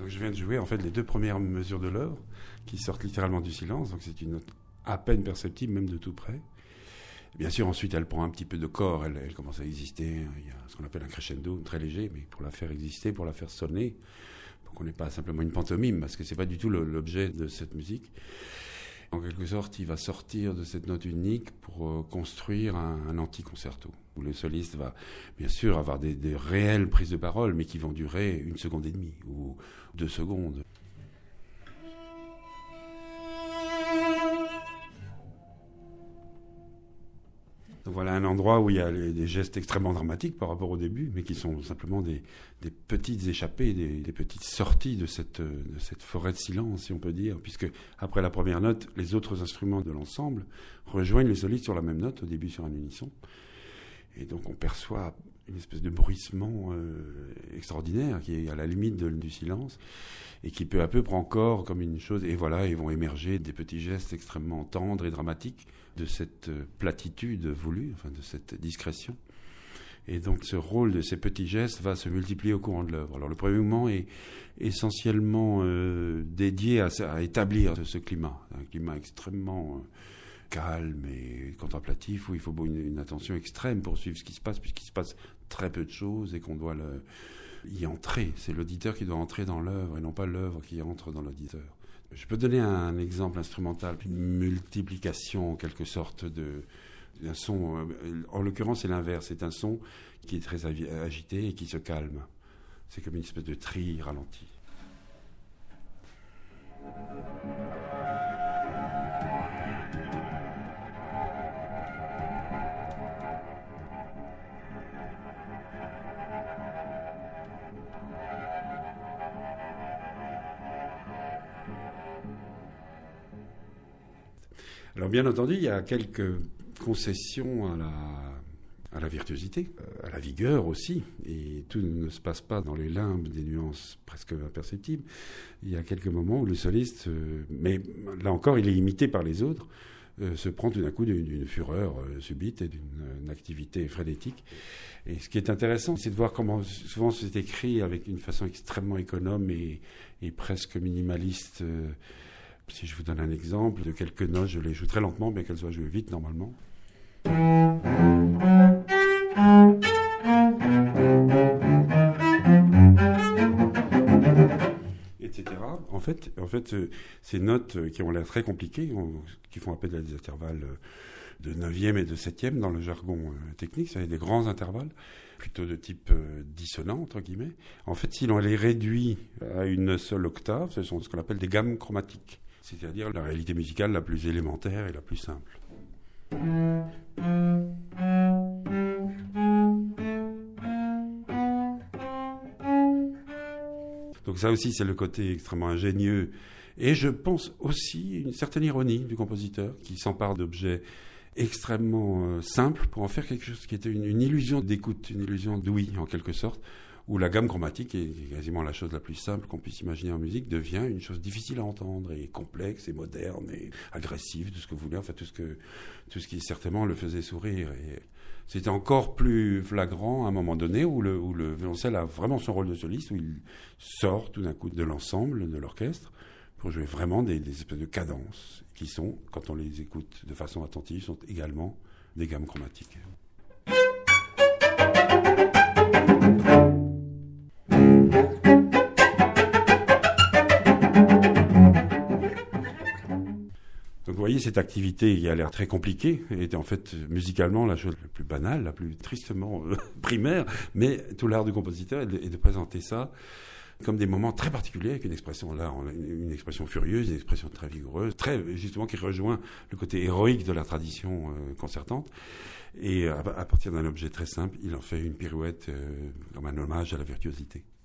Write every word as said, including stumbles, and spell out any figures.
Donc je viens de jouer en fait les deux premières mesures de l'œuvre qui sortent littéralement du silence, donc c'est une note à peine perceptible, même de tout près. Bien sûr, ensuite, elle prend un petit peu de corps, elle, elle commence à exister. Il y a ce qu'on appelle un crescendo, très léger, mais pour la faire exister, pour la faire sonner, pour qu'on n'ait pas simplement une pantomime, parce que c'est pas du tout le, l'objet de cette musique. En quelque sorte, il va sortir de cette note unique pour euh, construire un, un anti-concerto, où le soliste va, bien sûr, avoir des, des réelles prises de parole, mais qui vont durer une seconde et demie, ou deux secondes. Donc voilà un endroit où il y a les, des gestes extrêmement dramatiques par rapport au début, mais qui sont simplement des, des petites échappées, des, des petites sorties de cette, de cette forêt de silence, si on peut dire, puisque après la première note, les autres instruments de l'ensemble rejoignent les solistes sur la même note, au début sur un unisson. Et donc on perçoit une espèce de bruissement euh, extraordinaire qui est à la limite de, du silence et qui peu à peu prend corps comme une chose. Et voilà, ils vont émerger des petits gestes extrêmement tendres et dramatiques de cette platitude voulue, enfin de cette discrétion. Et donc ce rôle de ces petits gestes va se multiplier au courant de l'œuvre. Alors le premier mouvement est essentiellement euh, dédié à, à établir ce, ce climat, un climat extrêmement euh, calme et contemplatif, où il faut une, une attention extrême pour suivre ce qui se passe, puisqu'il se passe très peu de choses et qu'on doit le, y entrer. C'est l'auditeur qui doit entrer dans l'œuvre et non pas l'œuvre qui entre dans l'auditeur. Je peux donner un exemple instrumental, une multiplication en quelque sorte de, d'un son. En l'occurrence, c'est l'inverse. C'est un son qui est très agité et qui se calme. C'est comme une espèce de tri ralenti. Alors bien entendu, il y a quelques concessions à la, à la virtuosité, à la vigueur aussi, et tout ne se passe pas dans les limbes des nuances presque imperceptibles. Il y a quelques moments où le soliste, euh, mais là encore il est imité par les autres, euh, se prend tout d'un coup d'une, d'une fureur euh, subite et d'une activité frénétique. Et ce qui est intéressant, c'est de voir comment souvent c'est écrit avec une façon extrêmement économe et, et presque minimaliste. euh, Si je vous donne un exemple de quelques notes, je les joue très lentement, mais qu'elles soient jouées vite normalement. Etc. En fait, en fait, ces notes qui ont l'air très compliquées, qui font appel à des intervalles de neuvième et de septième dans le jargon technique, c'est des grands intervalles, plutôt de type dissonant, entre guillemets. En fait, si l'on les réduit à une seule octave, ce sont ce qu'on appelle des gammes chromatiques. C'est-à-dire la réalité musicale la plus élémentaire et la plus simple. Donc ça aussi, c'est le côté extrêmement ingénieux. Et je pense aussi une certaine ironie du compositeur qui s'empare d'objets extrêmement euh, simples pour en faire quelque chose qui était une, une illusion d'écoute, une illusion d'ouïe en quelque sorte, où la gamme chromatique, qui est quasiment la chose la plus simple qu'on puisse imaginer en musique, devient une chose difficile à entendre et complexe et moderne et agressive, tout ce que vous voulez, enfin tout ce que tout ce qui certainement le faisait sourire. Et c'était encore plus flagrant à un moment donné où le, où le violoncelle a vraiment son rôle de soliste, où il sort tout d'un coup de l'ensemble de l'orchestre pour jouer vraiment des, des espèces de cadences qui sont, quand on les écoute de façon attentive, sont également des gammes chromatiques. Donc vous voyez, cette activité qui a l'air très compliquée était en fait musicalement la chose la plus banale, la plus tristement euh, primaire, mais tout l'art du compositeur est de, est de présenter ça comme des moments très particuliers, avec une expression là, une, une expression furieuse, une expression très vigoureuse, très justement qui rejoint le côté héroïque de la tradition euh, concertante. Et à, à partir d'un objet très simple, il en fait une pirouette euh, comme un hommage à la virtuosité.